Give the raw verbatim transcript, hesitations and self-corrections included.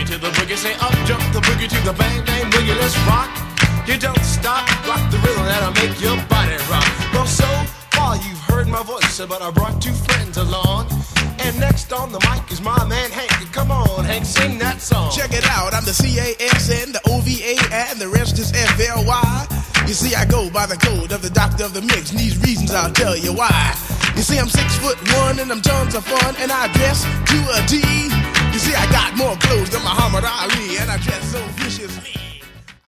boogie to the boogie. Say up, jump the boogie to the bang, bang, boogie. Let's rock. You don't stop, rock the rhythm that'll make your body rock. Well, so far you've heard my voice, but I brought two friends along. And next on the mic is my man Hank. Come on, Hank, sing that song. Check it out, I'm the C A S N, the O V A, and the rest is F L Y. You see, I go by the code of the doctor of the mix, and these reasons I'll tell you why. You see, I'm six foot one, and I'm tons of fun, and I dress to a T. You see, I got more clothes than Muhammad Ali, and I dress so viciously.